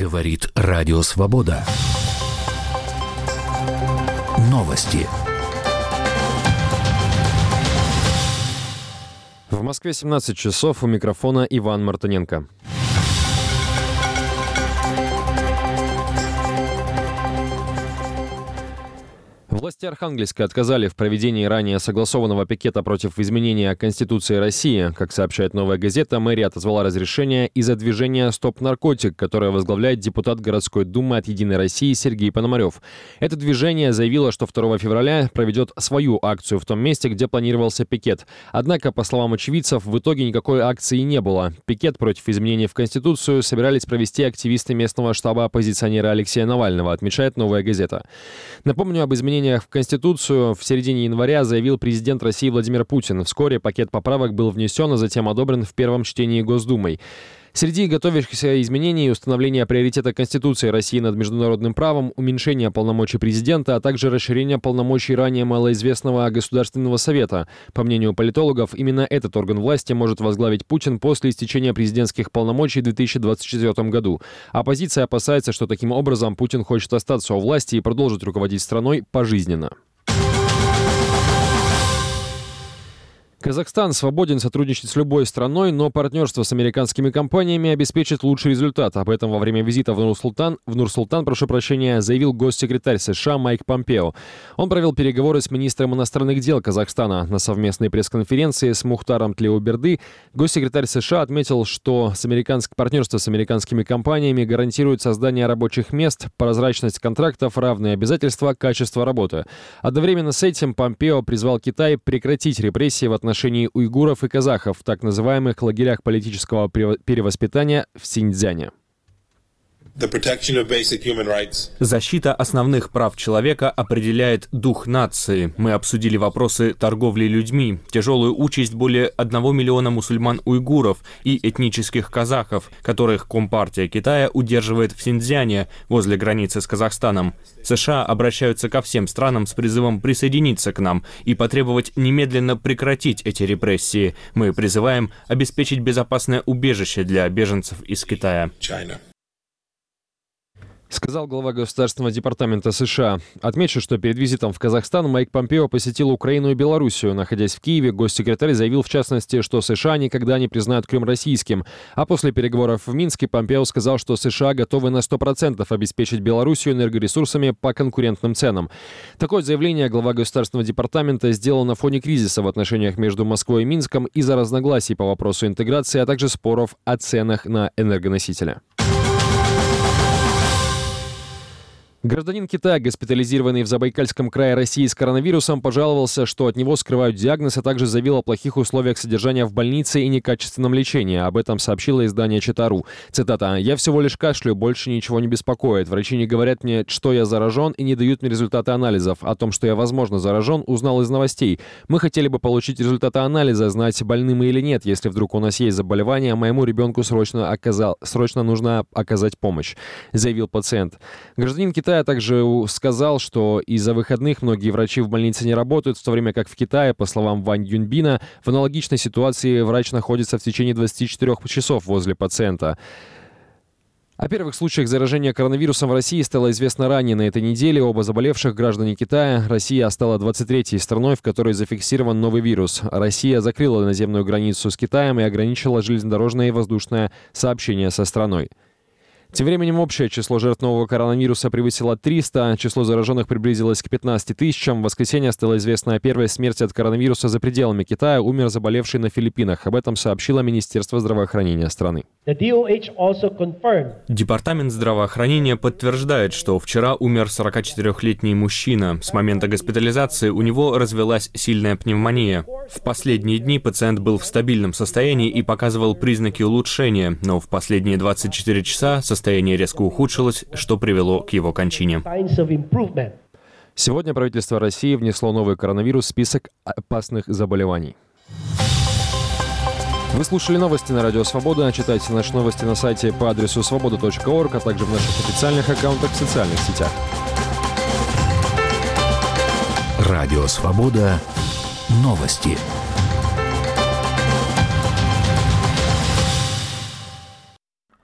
Говорит Радио Свобода. Новости. В Москве 17 часов, у микрофона Иван Мартыненко. Власти Архангельска отказали в проведении ранее согласованного пикета против изменения Конституции России. Как сообщает «Новая газета», мэрия отозвала разрешение из-за движения «Стоп наркотик», которое возглавляет депутат городской думы от «Единой России» Сергей Пономарев. Это движение заявило, что 2 февраля проведет свою акцию в том месте, где планировался пикет. Однако, по словам очевидцев, в итоге никакой акции не было. Пикет против изменений в Конституцию собирались провести активисты местного штаба оппозиционера Алексея Навального, отмечает «Новая газета». Напомню, об изменениях в Конституцию в середине января заявил президент России Владимир Путин. Вскоре пакет поправок был внесен, а затем одобрен в первом чтении Госдумой. Среди готовящихся изменений установление приоритета Конституции России над международным правом, уменьшение полномочий президента, а также расширение полномочий ранее малоизвестного Государственного совета. По мнению политологов, именно этот орган власти может возглавить Путин после истечения президентских полномочий в 2024 году. Оппозиция опасается, что таким образом Путин хочет остаться у власти и продолжить руководить страной пожизненно. Казахстан свободен сотрудничать с любой страной, но партнерство с американскими компаниями обеспечит лучший результат. Об этом во время визита в Нур-Султан, заявил госсекретарь США Майк Помпео. Он провел переговоры с министром иностранных дел Казахстана. На совместной пресс-конференции с Мухтаром Тлеуберды госсекретарь США отметил, что партнерство с американскими компаниями гарантирует создание рабочих мест, прозрачность контрактов, равные обязательства, качество работы. Одновременно с этим Помпео призвал Китай прекратить репрессии в отношении уйгуров и казахов в так называемых лагерях политического перевоспитания в Синьцзяне. Защита основных прав человека определяет дух нации. Мы обсудили вопросы торговли людьми, тяжелую участь более 1 миллиона мусульман-уйгуров и этнических казахов, которых Компартия Китая удерживает в Синьцзяне, возле границы с Казахстаном. США обращаются ко всем странам с призывом присоединиться к нам и потребовать немедленно прекратить эти репрессии. Мы призываем обеспечить безопасное убежище для беженцев из Китая. Сказал глава Государственного департамента США. Отмечу, что перед визитом в Казахстан Майк Помпео посетил Украину и Белоруссию. Находясь в Киеве, госсекретарь заявил в частности, что США никогда не признают Крым российским. А после переговоров в Минске Помпео сказал, что США готовы на 100% обеспечить Белоруссию энергоресурсами по конкурентным ценам. Такое заявление глава Государственного департамента сделал на фоне кризиса в отношениях между Москвой и Минском из-за разногласий по вопросу интеграции, а также споров о ценах на энергоносители. Гражданин Китая, госпитализированный в Забайкальском крае России с коронавирусом, пожаловался, что от него скрывают диагноз, а также заявил о плохих условиях содержания в больнице и некачественном лечении. Об этом сообщило издание Чита.ру. Цитата. «Я всего лишь кашлю, больше ничего не беспокоит. Врачи не говорят мне, что я заражен, и не дают мне результаты анализов. О том, что я, возможно, заражен, узнал из новостей. Мы хотели бы получить результаты анализа, знать, больны мы или нет. Если вдруг у нас есть заболевание, моему ребенку срочно нужно оказать помощь», заявил пациент. Гражданин Китая также сказал, что из-за выходных многие врачи в больнице не работают, в то время как в Китае, по словам Вань Юньбина, в аналогичной ситуации врач находится в течение 24 часов возле пациента. О первых случаях заражения коронавирусом в России стало известно ранее на этой неделе. Оба заболевших граждане Китая. Россия стала 23-й страной, в которой зафиксирован новый вирус. Россия закрыла наземную границу с Китаем и ограничила железнодорожное и воздушное сообщение со страной. Тем временем общее число жертв нового коронавируса превысило 300, число зараженных приблизилось к 15 тысячам. В воскресенье стало известно о первой смерти от коронавируса за пределами Китая. Умер заболевший на Филиппинах. Об этом сообщило Министерство здравоохранения страны. Департамент здравоохранения подтверждает, что вчера умер 44-летний мужчина. С момента госпитализации у него развилась сильная пневмония. В последние дни пациент был в стабильном состоянии и показывал признаки улучшения, но в последние 24 часа состояние резко ухудшилось, что привело к его кончине. Сегодня правительство России внесло новый коронавирус в список опасных заболеваний. Вы слушали новости на Радио Свобода. Читайте наши новости на сайте по адресу svoboda.org, а также в наших официальных аккаунтах в социальных сетях. Радио Свобода. Новости.